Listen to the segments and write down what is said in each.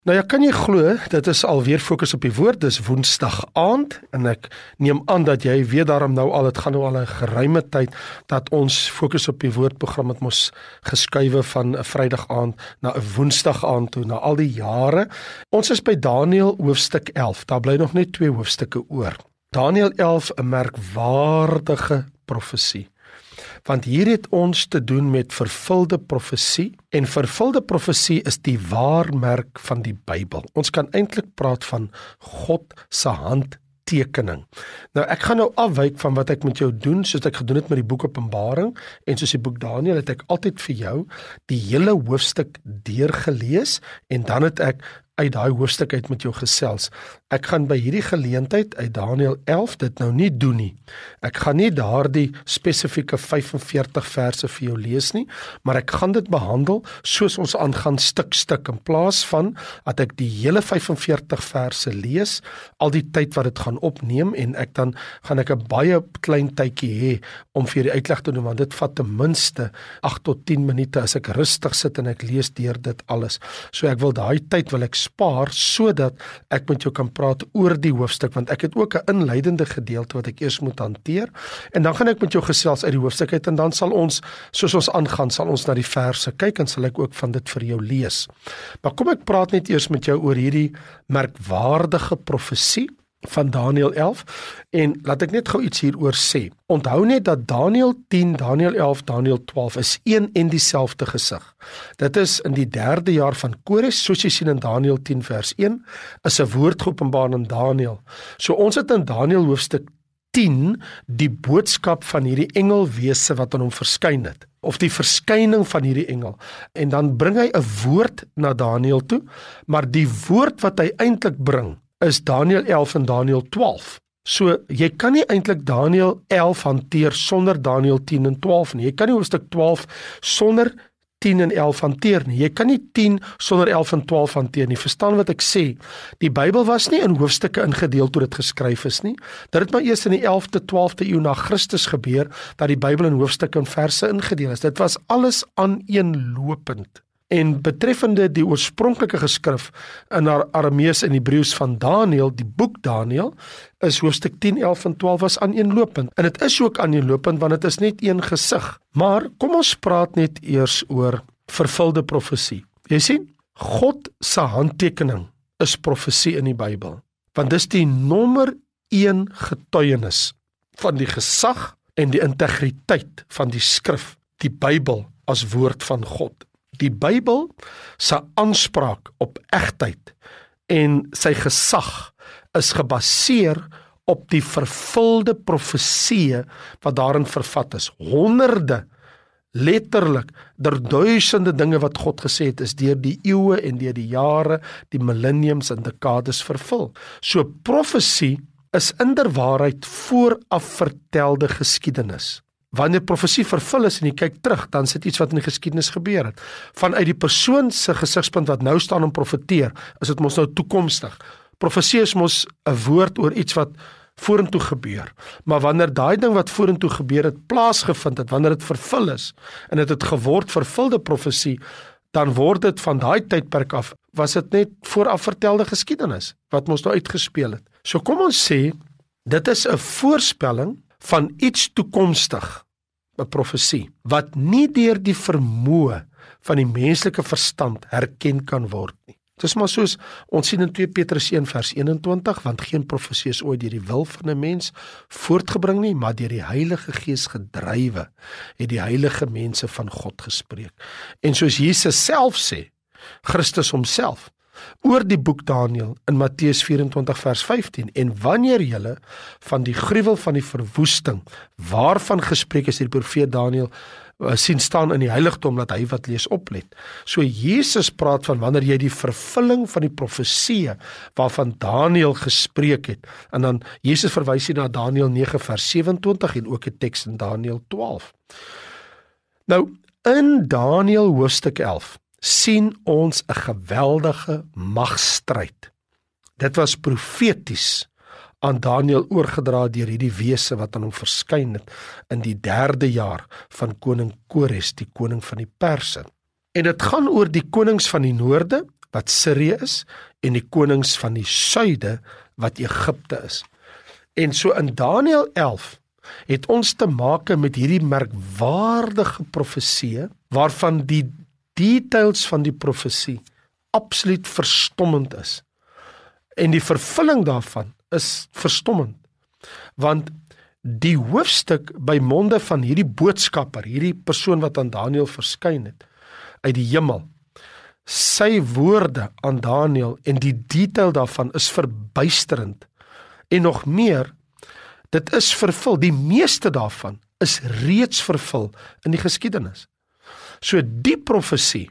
Nou ja, kan jy glo, dit is alweer fokus op die woord, dis Woensdag aand, en ek neem aan dat jy weet daarom nou al, het gaan nou al 'n geruime tyd, dat ons fokus op die woordprogram het mos geskuiwe van 'n Vrydag aand na 'n Woensdag aand toe, na al die jare. Ons is by Daniël hoofstuk 11, daar bly nog net 2 hoofstukke oor. Daniël 11, 'n merkwaardige profesie. Want hier het ons te doen met vervulde profesie, en vervulde profesie is die waarmerk van die Bybel. Ons kan eintlik praat van God se handtekening. Nou ek gaan nou afwyk van wat ek met jou doen, soos ek gedoen het met die boek Openbaring, en soos die boek Daniël het ek altyd vir jou die hele hoofstuk deurgelees, en dan het ek uit daai hoofstuk uit met jou gesels. Ek gaan by hierdie geleentheid uit Daniël 11 dit nou nie doen nie. Ek gaan nie daardie spesifieke 45 verse vir jou lees nie, maar ek gaan dit behandel soos ons aangaan stuk, in plaas van dat ek die hele 45 verse lees, al die tyd wat dit gaan opneem, en dan gaan ek 'n baie klein tydjie hê om vir die uitleg te doen, want dit vat ten minste 8 tot 10 minute as ek rustig sit en ek lees deur dit alles. So ek wil daai tyd wil ek spaar, sodat ek met jou kan praat oor die hoofstuk, want ek het ook 'n inleidende gedeelte wat ek eers moet hanteer, en dan gaan ek met jou gesels uit die hoofstuk uit, en dan sal ons, soos ons aangaan, sal ons na die verse kyk, en sal ek ook van dit vir jou lees. Maar kom ek praat net eers met jou oor hierdie merkwaardige profesie van Daniël 11, en laat ek net gou iets hieroor sê. Onthou net dat Daniël 10, Daniël 11, Daniël 12 is een en dieselfde gesig. Dit is in die 3de jaar van Kores, soos jy sien in Daniël 10 vers 1, is 'n woord geopenbaar in Daniël. So ons het in Daniël hoofstuk 10 die boodskap van hierdie engelwese wat aan hom verskyn het, of die verskyning van hierdie engel, en dan bring hy 'n woord na Daniël toe, maar die woord wat hy eintlik bring, is Daniël 11 en Daniël 12. So, jy kan nie eintlik Daniël 11 hanteer sonder Daniël 10 en 12 nie. Jy kan nie hoofstuk 12 sonder 10 en 11 hanteer nie. Jy kan nie 10 sonder 11 en 12 hanteer nie. Verstaan wat ek sê? Die Bybel was nie in hoofstukke ingedeel toe dit geskryf is nie. Dit het maar eers in die 11de, 12de eeu na Christus gebeur, dat die Bybel in hoofstukke en verse ingedeel is. Dit was alles aaneenlopend. En betreffende die oorspronklike geskrif in Aramees en Hebreeus van Daniël, die boek Daniël, is hoofstuk 10, 11 en 12 was aaneenlopend. En dit is ook aaneenlopend, want dit is net een gesig. Maar kom ons praat net eers oor vervulde profesie. Jy sien, God se handtekening is profesie in die Bybel. Want dis die nommer 1 getuienis van die gesag en die integriteit van die skrif, die Bybel as woord van God. Die Bybel se aanspraak op egtheid en sy gesag is gebaseer op die vervulde profesieë wat daarin vervat is. Honderde, letterlik, duisende dinge wat God gesê het, is deur die eeue en deur die jare, die millenniums en dekades vervul. So profesie is inderwaarheid vooraf vertelde geskiedenis. Wanneer profesie vervul is en jy kyk terug, dan is dit iets wat in die geskiedenis gebeur het. Vanuit die persoon se gesigspunt wat nou staan en profeteer, is dit mos nou toekomstig. Profesie is mos 'n woord oor iets wat vorentoe gebeur. Maar wanneer daai ding wat vorentoe gebeur het plaasgevind het, wanneer dit vervul is en dit het geword vervulde profesie, dan word dit van daai tydperk af, was dit net vooraf vertelde geskiedenis wat mos nou uitgespeel het. So kom ons sê, dit is 'n voorspelling van iets toekomstig, 'n profesie, wat nie deur die vermoë van die menslike verstand herken kan word nie. Dit is maar soos, ons sien in 2 Petrus 1 vers 21, want geen profesie is ooit deur die wil van 'n mens voortgebring nie, maar deur die Heilige Gees gedrywe, het die heilige mense van God gespreek. En soos Jesus self sê, Christus homself, oor die boek Daniël in Matteus 24 vers 15, en wanneer julle van die gruwel van die verwoesting, waarvan gespreek is die profeet Daniël, sien staan in die heiligdom, dat hy wat lees oplet. So Jesus praat van wanneer jy die vervulling van die profeseë waarvan Daniël gespreek het, en dan Jesus verwys hy na Daniël 9 vers 27 en ook 'n teks in Daniël 12. Nou, in Daniël hoofstuk 11 sien ons 'n geweldige magstryd. Dit was profeties aan Daniël oorgedra deur hierdie wese wat aan hom verskyn het in die 3de jaar van koning Kores, die koning van die Perse. En dit gaan oor die konings van die noorde, wat Sirië is, en die konings van die suide, wat Egipte is. En so in Daniël 11 het ons te make met hierdie merkwaardige profeseë, waarvan die details van die profesie absoluut verstommend is. En die vervulling daarvan is verstommend, want die hoofstuk by monde van hierdie boodskapper, hierdie persoon wat aan Daniël verskyn het, uit die hemel, sy woorde aan Daniël en die detail daarvan is verbuisterend. En nog meer, dit is vervul, die meeste daarvan is reeds vervul in die geskiedenis. So die profesie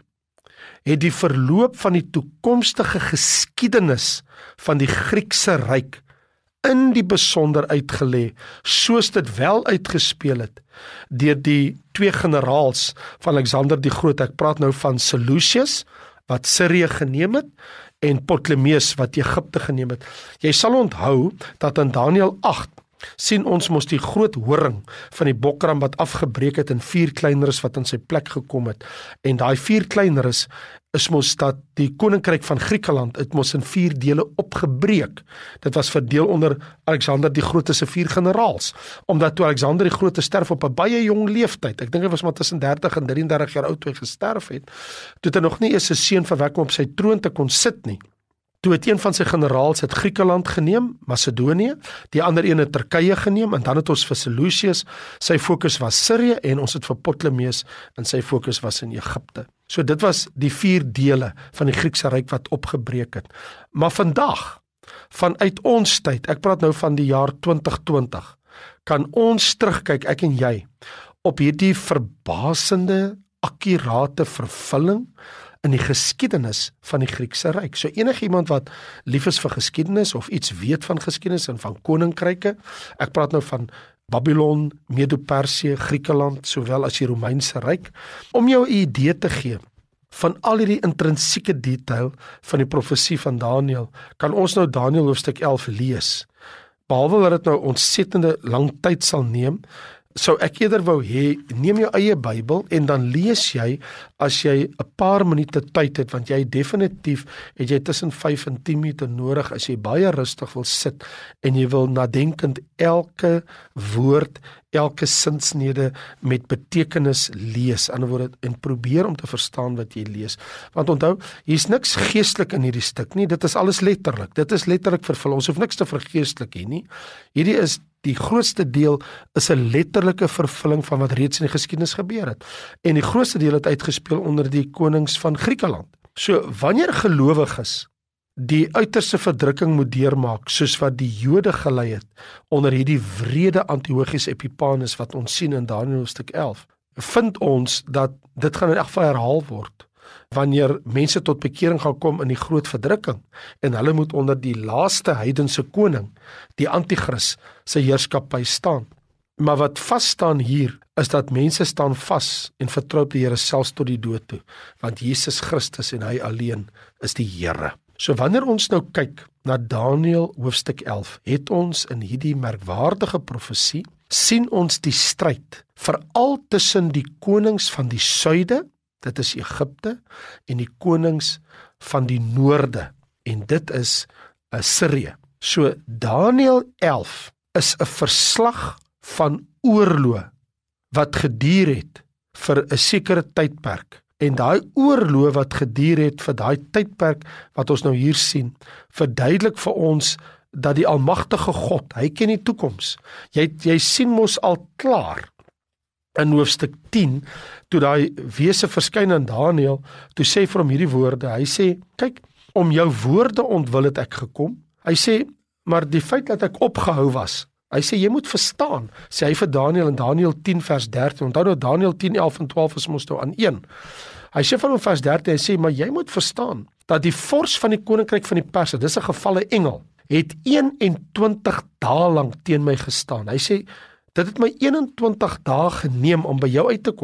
het die verloop van die toekomstige geskiedenis van die Griekse ryk in die besonder uitgelê, soos dit wel uitgespeel het deur die twee generaals van Alexander die Groot. Ek praat nou van Seleucus wat Sirië geneem het en Ptolemeus wat Egipte geneem het. Jy sal onthou dat in Daniël 8 sien ons mos die groot horing van die bokram wat afgebreek het en 4 kleineres wat in sy plek gekom het. En daai 4 kleineres is mos dat die koninkryk van Griekeland het mos in 4 dele opgebreek. Dit was verdeel onder Alexander die Grote se 4 generaals, omdat toe Alexander die Grote sterf op 'n baie jong leeftyd, ek dink hy was maar tussen 30 en 33 jaar oud toe hy gesterf het, toe het hy nog nie eens 'n seun verwek om op sy troon te kon sit nie. Toe het een van sy generaals het Griekeland geneem, Macedonië, die ander een het Turkye geneem, en dan het ons vir Seleucus, sy fokus was Sirië, en ons het vir Ptolemeus, en sy fokus was in Egipte. So dit was die 4 dele van die Griekse ryk wat opgebreek het. Maar vandag, vanuit ons tyd, ek praat nou van die jaar 2020, kan ons terugkyk, ek en jy, op hierdie verbasende, akkurate vervulling in die geskiedenis van die Griekse ryk. So enigiemand wat lief is vir geskiedenis of iets weet van geskiedenis en van koninkryke, ek praat nou van Babylon, Medo-Persië, Griekeland, sowel as die Romeinse ryk, om jou 'n idee te gee van al hierdie intrinsieke detail van die profesie van Daniël, kan ons nou Daniël hoofstuk 11 lees. Behalwe dat dit nou ontsettende lang tyd sal neem, sou ek eerder wou hê, neem jou eie Bybel en dan lees jy as jy 'n paar minute tyd het, want jy definitief het jy tussen 5 en 10 minute nodig as jy baie rustig wil sit en jy wil nadenkend elke woord, elke sinsnede met betekenis lees, in 'n ander woorde, en probeer om te verstaan wat jy lees. Want onthou, hier's niks geestelik in hierdie stuk nie, dit is alles letterlik. Dit is letterlik vervul. Ons hoef niks te vergeestelik hier nie. Hierdie is die grootste deel is 'n letterlike vervulling van wat reeds in die geskiedenis gebeur het. En die grootste deel het uitgespeel onder die konings van Griekeland. So wanneer gelowiges die uiterste verdrukking moet deurmaak, soos wat die Jode gelei het onder hierdie wrede Antiochus Epiphanes wat ons sien in Daniël hoofstuk 11, vind ons dat dit gaan in elk geval herhaal word wanneer mense tot bekering gaan kom in die groot verdrukking en hulle moet onder die laaste heidense koning, die Antichrist, sy heerskappy staan. Maar wat vas staan hier is dat mense staan vas en vertrou op die Here selfs tot die dood toe, want Jesus Christus en hy alleen is die Here. So wanneer ons nou kyk na Daniël hoofstuk 11, het ons in hierdie merkwaardige profesie sien ons die stryd veral tussen die konings van die suide, dit is Egipte, en die konings van die noorde, en dit is Sirië. So Daniël 11 is 'n verslag van oorlog wat geduur het vir 'n sekere tydperk. En daai oorlog wat geduur het vir daai tydperk wat ons nou hier sien, verduidelik vir ons dat die almagtige God, hy ken die toekoms. Jy sien mos al klaar in hoofstuk 10, toe daai wese verskyn aan Daniël, toe sê vir hom hierdie woorde, hy sê, kyk, om jou woorde ontwil het ek gekom. Hy sê, maar die feit dat ek opgehou was, hy sê, jy moet verstaan, sê hy vir Daniël in Daniël 10 vers 13, onthou nou Daniël 10, 11 en 12 is mos nou aan een. Hy sê van vers 13, hy sê, maar jy moet verstaan, dat die vors van die koninkryk van die Perse, dis 'n gevalle engel, het 21 dae lank teen my gestaan. Hy sê, dit het my 21 dae geneem om by jou uit te kom.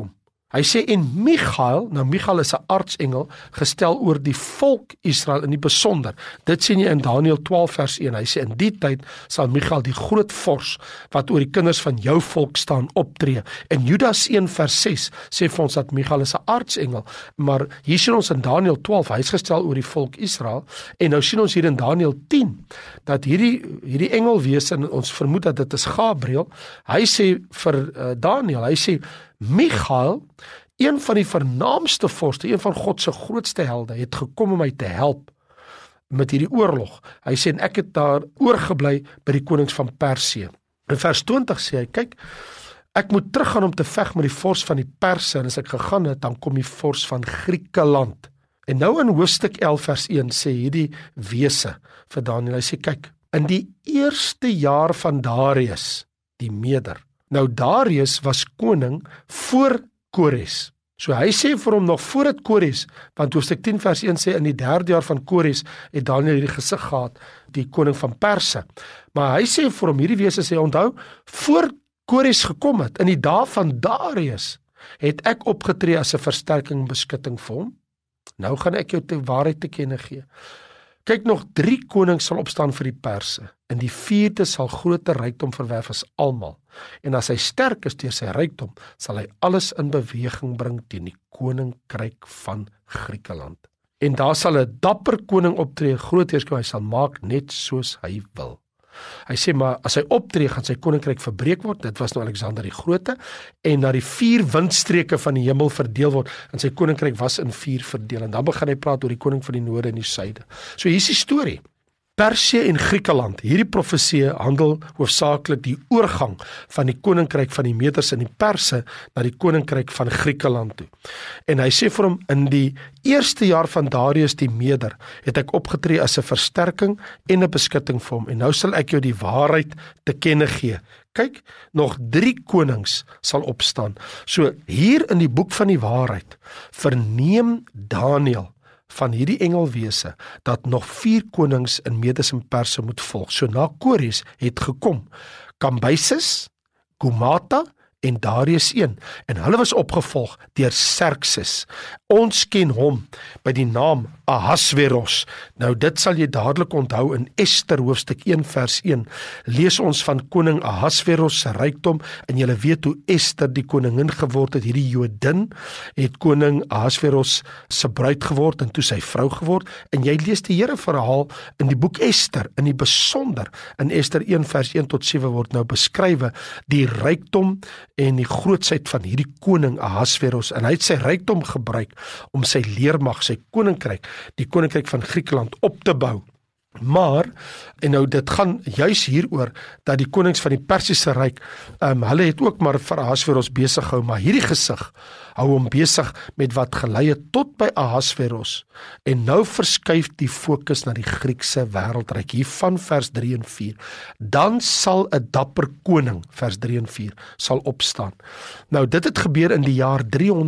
Hy sê en Michael, nou Michael is 'n aartsengel gestel oor die volk Israel in die besonder. Dit sien jy in Daniël 12 vers 1. Hy sê in die tyd sal Michael die groot vors wat oor die kinders van jou volk staan optree. En Judas 1 vers 6 sê vir ons dat Michael is 'n aartsengel, maar hier sien ons in Daniël 12 hy is gestel oor die volk Israel en nou sien ons hier in Daniël 10 dat hierdie engelwese, en ons vermoed dat dit is Gabriël, hy sê vir Daniël, hy sê Michael, een van die vernaamste vorste, een van God se grootste helde, het gekom om my te help met hierdie oorlog. Hy sê en ek het daar oorgebly by die konings van Persië. In vers 20 sê hy, kyk, ek moet teruggaan om te veg met die vors van die Perse, en as ek gegaan het, dan kom die vors van Griekeland. En nou in hoofstuk 11 vers 1 sê hierdie wese vir Daniël, hy sê kyk, in die eerste jaar van Darius, die Meder. Nou Darius was koning voor Kores. So hy sê vir hom nog voor dit Kores, want hoofstuk 10 vers 1 sê in die 3de jaar van Kores het Daniël hierdie gesig gehad, die koning van Perse. Maar hy sê vir hom, hierdie wese sê, onthou, voor Kores gekom het, in die dae van Darius, het ek opgetree as 'n versterking en beskutting vir hom. Nou gaan ek jou die waarheid te kenne gee. Kyk, nog 3 konings sal opstaan vir die Perse, en die 4de sal groter rykdom verwerf as almal. En as hy sterk is deur sy rykdom, sal hy alles in beweging bring teen die koninkryk van Griekeland. En daar sal 'n dapper koning optree, groot heerskappy, hy sal maak net soos hy wil. Hy sê maar as hy optree, gaan sy koninkryk verbreek word, dit was nou Alexander die Grote, en na die 4 windstreke van die hemel verdeel word, en sy koninkryk was in 4 verdeel, en dan begin hy praat oor die koning van die noorde en die suide. So hier is die storie. Persië en Griekeland, hierdie profesie handel hoofsaaklik die oorgang van die koninkryk van die Meders en die Perse na die koninkryk van Griekeland toe. En hy sê vir hom, in die eerste jaar van Darius die Meder, het ek opgetree as 'n versterking en 'n beskutting vir hom, en nou sal ek jou die waarheid te kenne gee. Kyk, nog 3 konings sal opstaan. So hier in die boek van die waarheid, verneem Daniël van hierdie engelwese, dat nog 4 konings in Medes en Perse moet volg. So na Kores het gekom Kambyses, Gumata en Darius 1, en hulle was opgevolg deur Xerxes. Ons ken hom by die naam Ahasveros. Nou dit sal jy dadelik onthou in Ester hoofstuk 1 vers 1. Lees ons van koning Ahasveros se rykdom, en jy weet hoe Ester die koningin geword het. Hierdie Jodin het koning Ahasveros se bruid geword en toe sy vrou geword, en jy lees die hele verhaal in die boek Ester, in die besonder in Ester 1 vers 1 tot 7 word nou beskrywe die rykdom en die grootsheid van hierdie koning Ahasveros, en hy het sy rykdom gebruik om sy leermag, sy koninkryk, die koninkryk van Griekeland op te bou. Maar, en nou dit gaan juis hieroor, dat die konings van die Persiese ryk, hulle het ook maar vir Ahasveros besig gehou, maar hierdie gesig hou hom besig met wat gelei het tot by Ahasveros, en nou verskuif die fokus na die Griekse wêreldryk, hier van vers 3 en 4, dan sal 'n dapper koning, vers 3 en 4, sal opstaan. Nou dit het gebeur in die jaar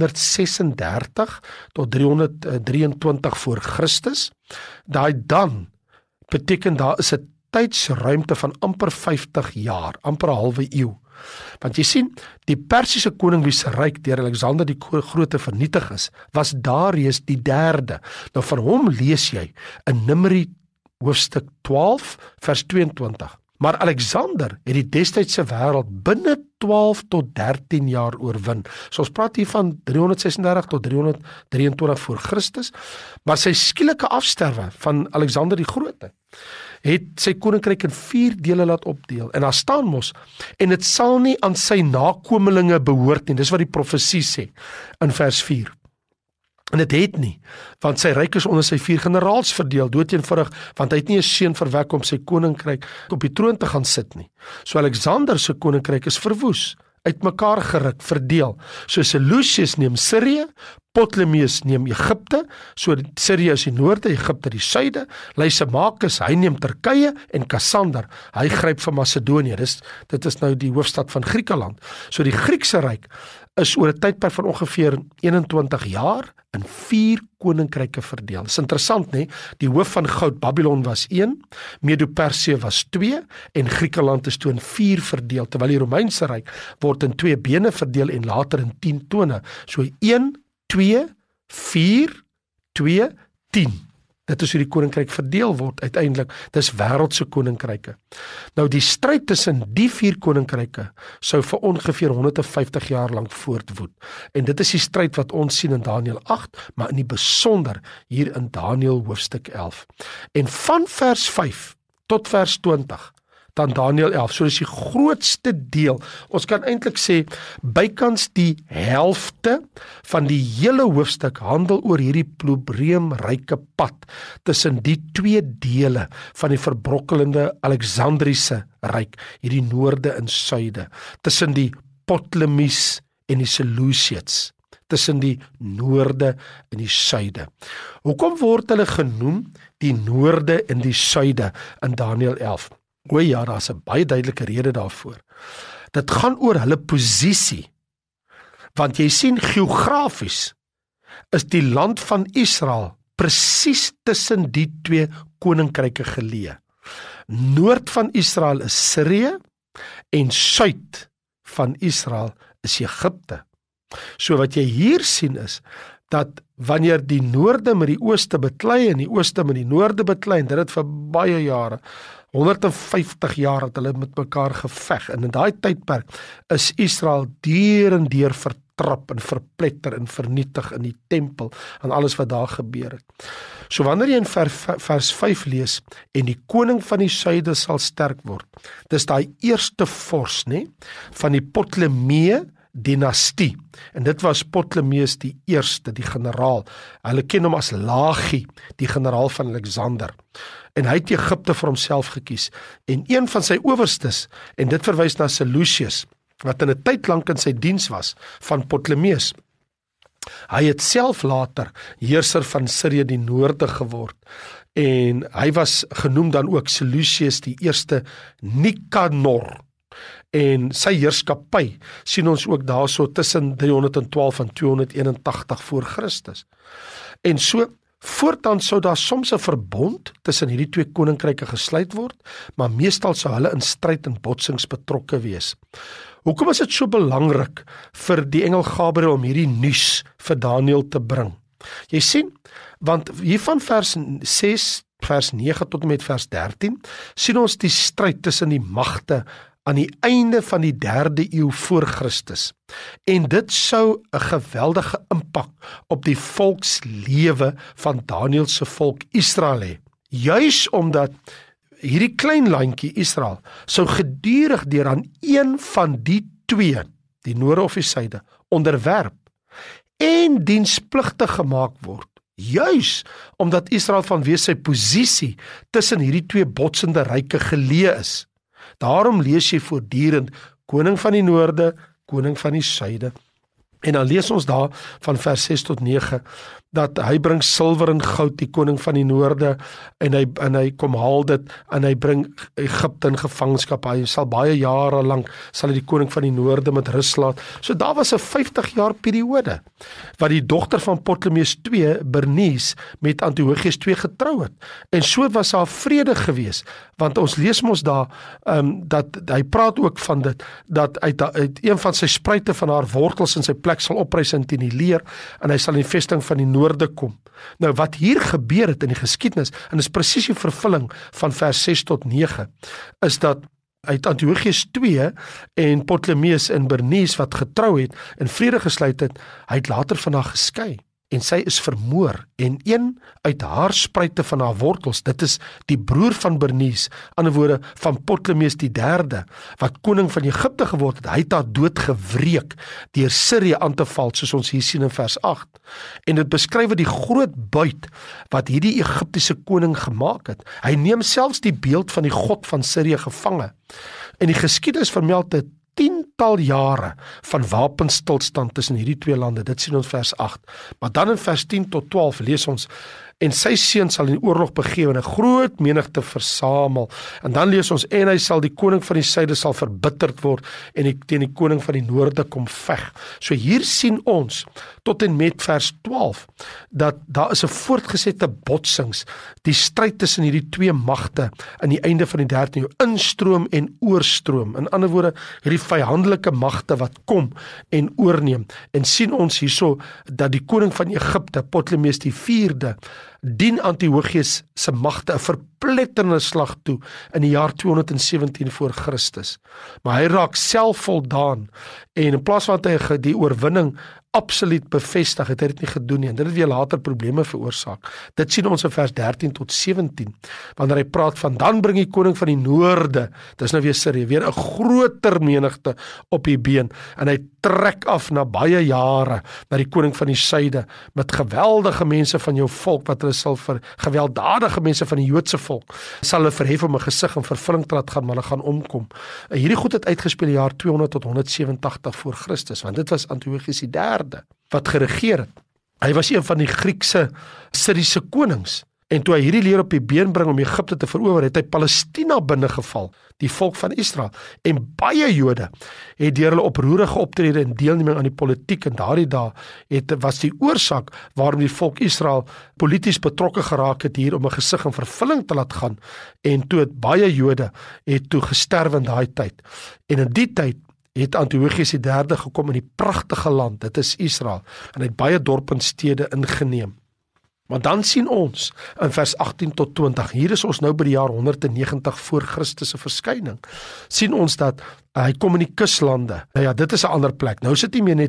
336 tot 323 voor Christus, daai dan beteken daar is 'n tydsruimte van amper 50 jaar, amper 'n halwe eeu. Want jy sien, die Persiese koning wie se ryk deur Alexander die Grote vernietig is, was Darius die 3de. Nou van hom lees jy in Numeri hoofstuk 12 vers 22. Maar Alexander het die destydse wêreld binne 12 tot 13 jaar oorwin. So ons praat hier van 336 tot 323 voor Christus, maar sy skielike afsterwe van Alexander die Grote het sy koninkryk in 4 dele laat opdeel, en daar staan mos, en dit sal nie aan sy nakomelinge behoort nie, dis wat die profesie sê, in vers 4. En dit het nie, want sy ryk is onder sy 4 generaals verdeel, doodeenvoudig, want hy het nie 'n seun verwek om sy koninkryk op die troon te gaan sit nie. So Alexander se koninkryk is verwoes, uitmekaar geruk, verdeel. So Seleucus neem Sirië, Ptolemeus neem Egipte, so Sirië is die noorde, Egipte die suide, Lysimachus, hy neem Turkye, en Kassander, hy gryp vir Macedonië, dit is nou die hoofstad van Griekeland. So die Griekse ryk is oor 'n tydperk van ongeveer 21 jaar in 4 koninkryke verdeel. Dis interessant, né? Die hoof van goud, Babylon was 1, Medo-Persië was 2, en Griekeland is toe in 4 verdeel, terwyl die Romeinse ryk word in 2 bene verdeel en later in 10 tone. So 1, 2, 4, 2, 10. Dit is hoe die koninkryk verdeel word uiteindelik. Dis wêreldse koninkryke. Nou die stryd tussen die 4 koninkryke sou vir ongeveer 150 jaar lank voortwoed. En dit is die stryd wat ons sien in Daniël 8, maar in die besonder hier in Daniël hoofstuk 11. En van vers 5 tot vers 20 dan Daniël 11, so is die grootste deel, ons kan eintlik sê, bykans die helfte van die hele hoofstuk handel oor hierdie probleemryke pad tussen die 2 dele van die verbrokkelende Alexandriese ryk, hierdie noorde en suide, tussen die Ptolemies en die Seleucids, tussen die noorde en die suide. Hoekom word hulle genoem die noorde en die suide in Daniël 11? O ja, daar is 'n baie duidelike rede daarvoor. Dit gaan oor hulle posisie, want jy sien geografies is die land van Israel presies tussen die 2 koninkryke geleë. Noord van Israel is Sirië en suid van Israel is Egipte. So wat jy hier sien is, dat wanneer die noorde met die ooste beklei en die ooste met die noorde beklei, en dit het vir baie jare, 150 jaar het hulle met mekaar geveg, en in daai tydperk is Israel deur en deur vertrap en verpletter en vernietig in die tempel en alles wat daar gebeur het. So wanneer jy in vers 5 lees, en die koning van die suide sal sterk word, dis daai eerste vors, van die Ptolemee dinastie, en dit was Ptolemeus die eerste, die generaal. Hulle ken hom as Lagi, die generaal van Alexander, en hy het Egipte vir homself gekies, en een van sy owerstes, en dit verwys na Seleucius, wat in 'n tyd lank in sy diens was, van Ptolemeus. Hy het self later heerser van Sirië die noorde geword, en hy was genoem dan ook Seleucius die eerste Nikanor, en sy heerskappy sien ons ook daarso tussen 312 en 281 voor Christus. En so, voortaan sou daar soms 'n verbond tussen hierdie 2 koninkryke gesluit word, maar meestal sou hulle in stryd en botsings betrokke wees. Hoekom is dit so belangrik vir die engel Gabriël om hierdie nuus vir Daniël te bring? Jy sien, want hier van vers 6, vers 9 tot en met vers 13, sien ons die stryd tussen die magte aan die einde van die 3de eeu voor Christus. En dit sou 'n geweldige impak op die volkslewe van Daniël se volk Israel hê. Juis omdat hierdie klein landjie Israel sou gedurig deur aan een van die 2, die noorde of die suide, onderwerp en dienspligtig gemaak word. Juis omdat Israel vanweë sy posisie tussen hierdie 2 botsende ryke geleë is. Daarom lees jy voortdurend koning van die noorde, koning van die suide. En dan lees ons daar van vers 6 tot 9, dat hy bring silwer en goud, die koning van die noorde, en hy kom haal dit, en hy bring Egipte in gevangenskap. Hy sal baie jare lank, sal hy die koning van die noorde met rus laat. So daar was 'n 50 jaar periode, wat die dogter van Ptolemeus II, Bernice, met Antiochus II getrou het. En so was daar vrede gewees, want ons lees mos daar, dat hy praat ook van dit, dat uit een van sy spruite van haar wortels in sy plek sal oprys en teen die leer, en hy sal in die vesting van die noorde kom. Nou wat hier gebeur het in die geskiedenis, en is presies die vervulling van vers 6 tot 9, is dat uit Antiochus II en Ptolemeus en Bernice wat getrou het en vrede gesluit het, hy het later van haar geskei. En sy is vermoor, en een uit haar spruite van haar wortels, dit is die broer van Bernice, ander woorde van Ptolemeus die 3de, wat koning van Egipte geword het, hy het haar dood gewreek, deur Sirië aan te val, soos ons hier sien in vers 8. En dit beskryf die groot buit, wat hierdie Egiptiese koning gemaak het. Hy neem selfs die beeld van die god van Sirië gevange. En die geskiedenis vermeld dit 10 aantal jare van wapenstilstand tussen hierdie twee lande. Dit sien ons vers 8. Maar dan in vers 10 tot 12 lees ons, en sy seun sal in die oorlog begewe en 'n groot menigte versamel. En dan lees ons, en hy sal die koning van die suide sal verbitterd word en teen die koning van die noorde kom veg. So hier sien ons tot en met vers 12 dat daar is 'n voortgesette botsings, die stryd tussen hierdie twee magte in die einde van die 13de eeu, instroom en oorstroom. In ander woorde, hierdie vyhandelike magte wat kom en oorneem. En sien ons hierso dat die koning van Egipte, Ptolemeus die 4de, dien Antiochus se magte 'n verpletterende slag toe in die jaar 217 voor Christus. Maar hy raak self voldaan en in plaas van dat hy die oorwinning absoluut bevestig, het hy dit nie gedoen nie, en dit het weer later probleme veroorsaak. Dit sien ons in vers 13 tot 17, wanneer hy praat van, dan bring die koning van die noorde, dis nou weer Sirië, weer 'n groter menigte op die been, en hy trek af na baie jare, na die koning van die suide, met geweldige mense van jou volk, wat hulle sal gewelddadige mense van die Joodse volk, sal hulle verhef om 'n gesig in vervulling te laat gaan, maar hulle gaan omkom. Hierdie goed het uitgespeel in die jaar 200 tot 187 voor Christus, want dit was Antiochus die 3de wat geregeer het. Hy was een van die Griekse Syriese konings, en toe hy hierdie leer op die been bring om Egipte te verower, het hy Palestina binnegeval, die volk van Israel, en baie Jode het deur hulle oproerige optrede en deelneming aan die politiek in daardie dae was die oorsaak waarom die volk Israel polities betrokke geraak het hier om 'n gesig in vervulling te laat gaan, en toe het baie Jode toe gesterf in daai tyd. En in die tyd het Antiochus die 3de gekom in die pragtige land, dit is Israel, en het baie dorpe en stede ingeneem. Maar dan sien ons in vers 18 tot 20, hier is ons nou by die jaar 190 voor Christus se verskyning, sien ons dat hy kom in die kuslande. Nou ja, dit is 'n ander plek. Nou sit nie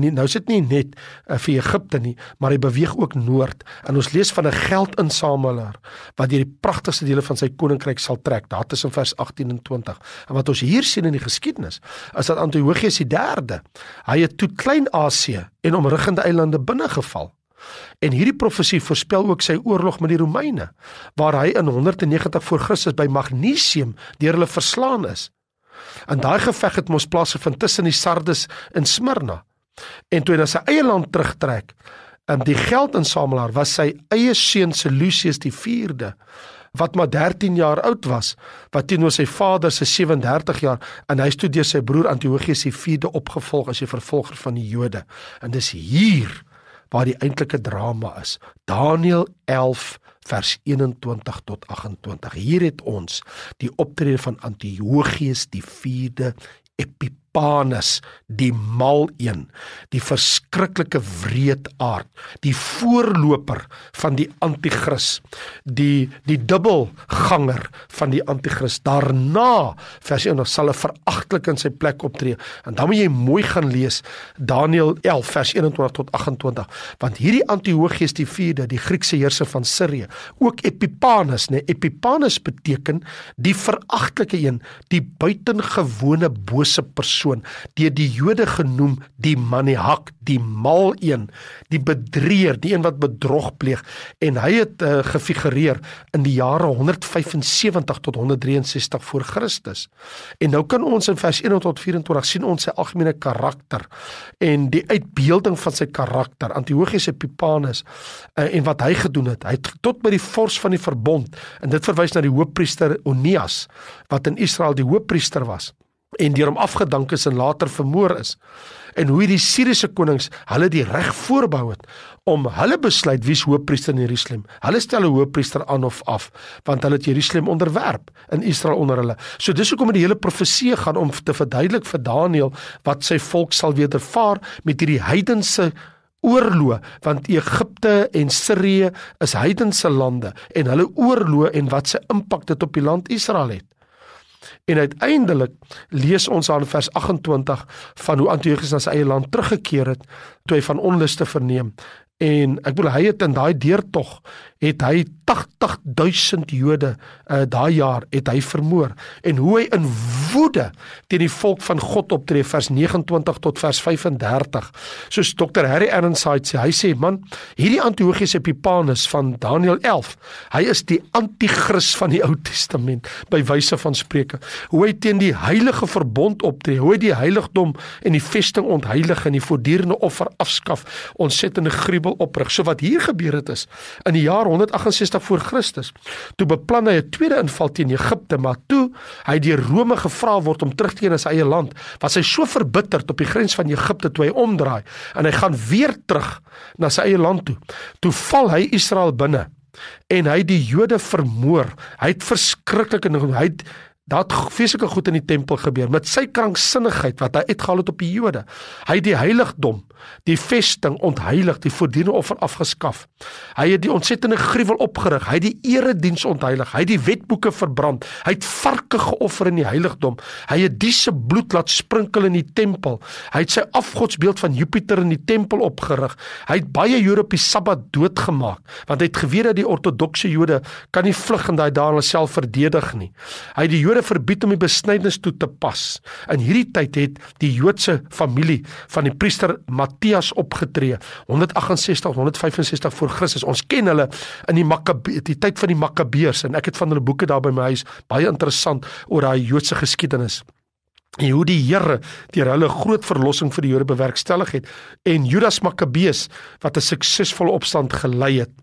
net vir Egipte nie, maar hy beweeg ook noord. En ons lees van 'n geldinsamelaar wat deur die pragtigste dele van sy koninkryk sal trek. Daar is in vers 18 en 20. En wat ons hier sien in die geskiedenis, is dat Antiochus die 3de, hy het toe Klein-Asië en omliggende eilande binnegeval. En hierdie profesie voorspel ook sy oorlog met die Romeine, waar hy in 190 voor Christus by Magnesium deur hulle verslaan is. En daai geveg het mos plaasgevind tussen die Sardes en Smyrna. En toe hy na sy eie land terugtrek, die geldinsamelaar was sy eie seun Seleucus die 4de, wat maar 13 jaar oud was, wat teenoor sy vader se 37 jaar, en hy is toe deur sy broer Antiochus die 4de opgevolg as die vervolger van die Jode. En dis hier waar die eintlike drama is. Daniël 11 vers 21 tot 28. Hier het ons die optrede van Antiochus die 4de, Epiphanes, die mal een, die verskriklike wreedaard, die voorloper van die antichrist, die dubbelganger van die antichrist. Daarna, vers 1, sal 'n veragtelik in sy plek optree. En dan moet jy mooi gaan lees, Daniël 11 vers 21 tot 28, want hierdie Antiochus die 4de, die Griekse heerser van Sirië, ook Epiphanes, Epiphanes beteken die veragtelike een, die buitengewone bose persoon, deur die Jode genoem die maniak, die mal een, die bedrieër, die een wat bedrog pleeg, en hy het gefigureer in die jare 175 tot 163 voor Christus. En nou kan ons in vers 1 tot 24 sien ons sy algemene karakter en die uitbeelding van sy karakter, Antiochus Epiphanes, en wat hy gedoen het. Hy het tot by die vors van die verbond, en dit verwys na die hoofpriester Onias, wat in Israel die hoofpriester was, en deur hom afgedank is en later vermoor is. En hoe die Syriese konings hulle die reg voorbehou het om hulle besluit wie is hoofpriester in Jerusalem. Hulle stel 'n hoofpriester aan of af, want hulle het Jerusalem onderwerp en Israel onder hulle. So dis hoekom die hele profesie gaan om te verduidelik vir Daniël wat sy volk sal wedervaar met hierdie heidense oorlog, want Egipte en Sirië is heidense lande en hulle oorlog en wat sy impak dit op die land Israel het. En uiteindelik lees ons aan vers 28 van hoe Antiochus na sy eie land teruggekeer het, toe hy van onluste verneem. En ek bedoel, hy het in daai deurtog, het hy 80.000 Jode daai jaar het hy vermoor, en hoe hy in woede teen die volk van God optree, vers 29 tot vers 35, soos Dr. Harry Ironside sê, hy sê, man, hierdie Antiochus Epiphanes van Daniel 11, hy is die antichrist van die Ou Testament, by wyse van spreke, hoe hy teen die heilige verbond optree, hoe hy die heiligdom en die vesting ontheilig en die voortdurende offer afskaf, ontsettende gruwel oprig. So wat hier gebeur het is, in die jaar 168 voor Christus, toe beplan hy 'n tweede inval teen Egipte, maar toe hy deur Rome gevra word om terug te keer na sy eie land, was hy so verbitterd op die grens van Egipte toe hy omdraai, en hy gaan weer terug na sy eie land toe. Toe val hy Israel binne, en hy die Jode vermoor. Hy het verskriklik, en hy het daar het vreeslike goed in die tempel gebeur, met sy kranksinnigheid wat hy uitgehaal het op die Jode. Hy het die heiligdom, die vesting ontheilig, die voortdurende offer afgeskaf. Hy het die ontsettende gruwel opgerig, hy het die erediens ontheilig, hy het die wetboeke verbrand, hy het varke geoffer in die heiligdom, hy het die se bloed laat sprinkel in die tempel, hy het sy afgodsbeeld van Jupiter in die tempel opgerig, hy het baie Jode op die Sabbat doodgemaak, want hy het geweet dat die ortodokse Jode kan nie vlug en daai daar hulle self verdedig nie. Hy het die Jode verbied om die besnydenis toe te pas. In hierdie tyd het die Joodse familie van die priester Matthias opgetree, 168, 165 voor Christus. Ons ken hulle in die tyd van die Makkabeërs, en ek het van hulle boeke daar by my huis, baie interessant oor daai Joodse geskiedenis. En hoe die Here deur hulle groot verlossing vir die Jode bewerkstellig het, en Judas Makkabeus wat 'n suksesvolle opstand gelei het.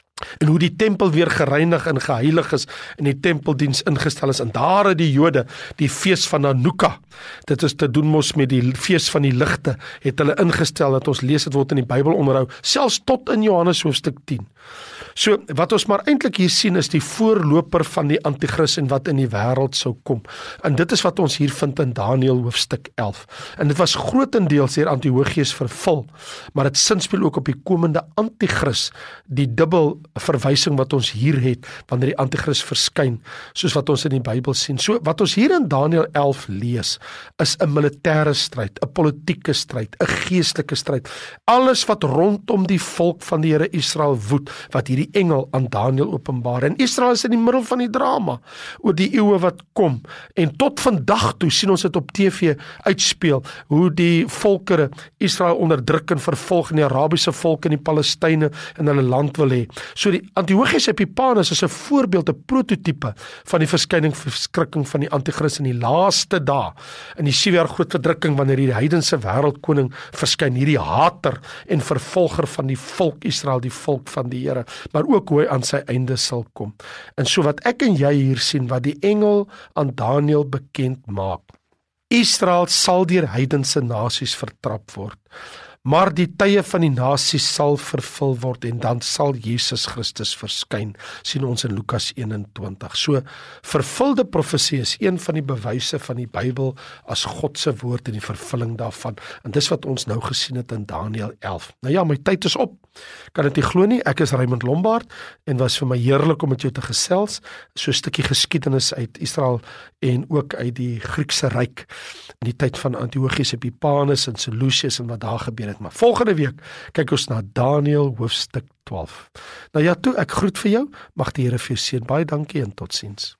En hoe die tempel weer gereinig en geheilig is en die tempeldiens ingestel is. En daar het die Jode die fees van Hanukkah, dit is te doen mos met die fees van die ligte, het hulle ingestel, dat ons lees, het word in die Bybel onderhou, selfs tot in Johannes hoofstuk 10. So, wat ons maar eintlik hier sien is die voorloper van die antichrist en wat in die wêreld sou kom. En dit is wat ons hier vind in Daniel hoofstuk 11. En dit was grootendeels deur Antiochus vervul, maar dit sinspeel ook op die komende antichrist, die dubbel verwysing wat ons hier het, wanneer die antichrist verskyn, soos wat ons in die Bybel sien. So, wat ons hier in Daniel 11 lees, is 'n militêre stryd, 'n politieke stryd, 'n geestelike stryd. Alles wat rondom die volk van die Here Israel woed, wat hierdie engel aan Daniel openbaar. En Israel is in die middel van die drama oor die eeue wat kom. En tot vandag toe sien ons dit op TV uitspeel, hoe die volkere Israel onderdruk en vervolg, en die Arabiese volk en die Palestynë in hulle land wil hê. So die Antiochus Epiphanes is 'n voorbeeld, 'n prototipe van die verskrikking van die antichrist in die laaste dae, in die 7 jaar groot verdrukking, wanneer die heidense wêreldkoning verskyn, hierdie hater en vervolger van die volk Israel, die volk van die Here, maar ook hoe hy aan sy einde sal kom. En so wat ek en jy hier sien, wat die engel aan Daniel bekend maak, Israel sal deur heidense nasies vertrap word, maar die tye van die nasies sal vervul word, en dan sal Jesus Christus verskyn, sien ons in Lukas 21. So, vervulde profesie is een van die bewyse van die Bybel as God se woord en die vervulling daarvan. En dis wat ons nou gesien het in Daniel 11. Nou ja, my tyd is op. Kan dit nie glo nie, ek is Raymond Lombard, en was vir my heerlik om met jou te gesels, so 'n stukkie geskiedenis uit Israel, en ook uit die Griekse ryk, in die tyd van Antiochus Epiphanes en Seleucus en wat daar gebeur het. Maar volgende week kyk ons na Daniel hoofstuk 12. Nou ja, toe, ek groet vir jou, mag die Here vir jou seën, baie dankie en totsiens.